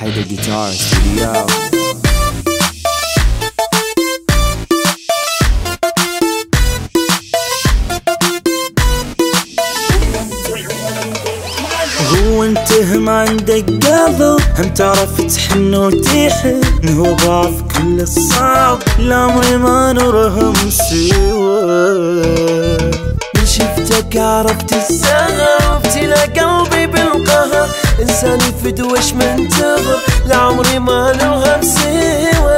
هيدا جيتار استوديو. هو انت هم عندك قلب، هم تعرف تحن وتحن، هو ضعف كل الصعب العمر ما نرهم سوا. من شفتك عرفت السهر، وابتلى قلبي بالقهر، انساني فدوش من تغر لعمري ما نرهم سوا.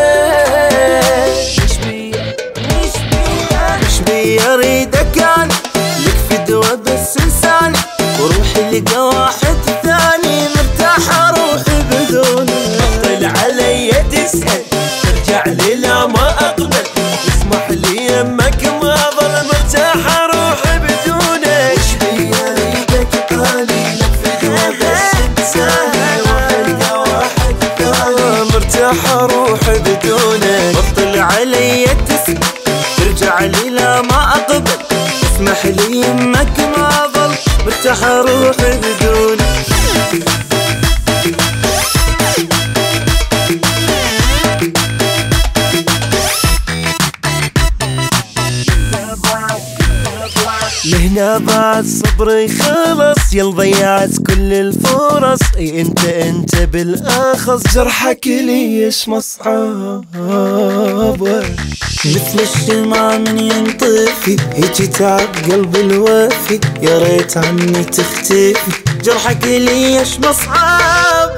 مش بي اريدك انا لك فدوة بس انساني، وروحي لقى واحد ثاني مرتاحة روحي بدونه. طلع علي تسأل ترجع لي لا ما اقبل، اسمح لي يمك ما ظل مرتاحة روحي بدونه. وش بي اريدك اني لك فدوة بس انساني، روحي لقى واحد ثاني مرتاحة روحي بدونه. طلع علي تسأل ترجع لي لا ما اقبل، اسمح لي يمك ما ظل مرتاحة روحي بدونك. لهنا بعد صبري خلص، يل ضيعت كل الفرص. اي انت بالاخص جرحك ليش مصعب، مثل الشمعة من ينطفي هيجي تعب قلبي الوافي، يا ريت عني تختفي جرحك ليش مصعب.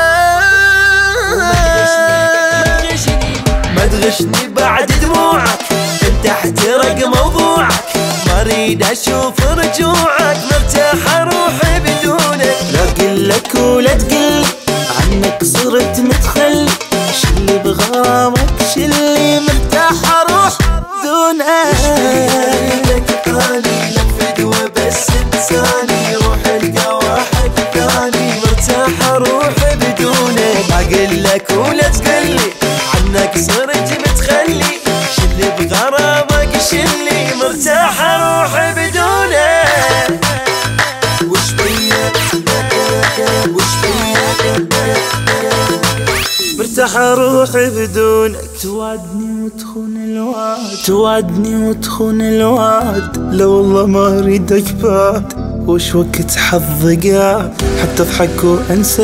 ما تغشني بعد دموعك، انت احترق موضوعك، ما اريد اشوف رجوعك مرتاحة روحي بدونك. لا اقلك ولا تقلي عنك صرت متخلي، شلي بغرامك شلي مرتاحة روح دونك. لك اني لك فدوة بس انساني، روحي لقى واحد ثاني مرتاحة روحي بدونك. ما اقلك ولا تقلي عنك صرت متخلي، شلي بغرامك شلي مرتاحة روحي بدونك. وش بيك مرتاحة روحي بدونك. توعدني وتخون الوعد، توعدني وتخون الوعد، لا والله ما اريدك بعد. وش وقت حظي قاعد حتى اضحك وانسى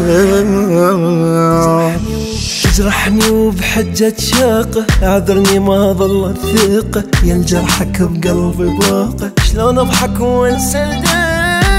الدمع. تجرحني وبحجة شاقة، اعذرني ما ظلت ثقة، يا الجرحك بقلبي باقة، شلون اضحك وانسى الدمع.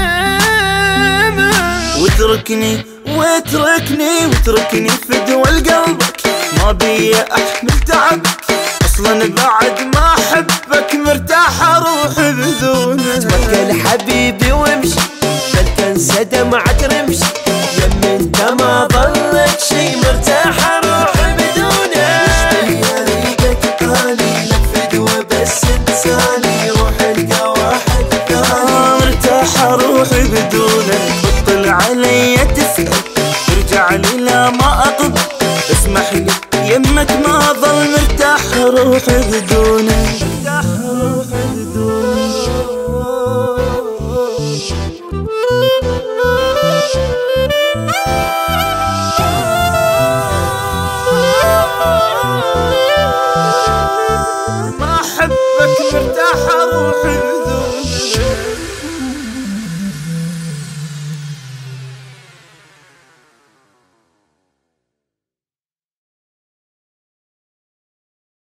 واتركني فدوى قلبك، ما بي احمل تعبك، اصلا بعد ما احبك مرتاحة روحي بدونك. توكل حبيبي وامشي لا تنسى دمعة رمشي، يم انت ما ظلك شي مرتاحة روحي بدونك. وش بي اريدك اني لك فدوة بس انساني، روحي لقى واحد ثاني مرتاحة روحي بدونك. بطل علي تسأل ترجع لي لا ما اقبل، اسمح لي يمك ما ظل مرتاحة روحي بدونك.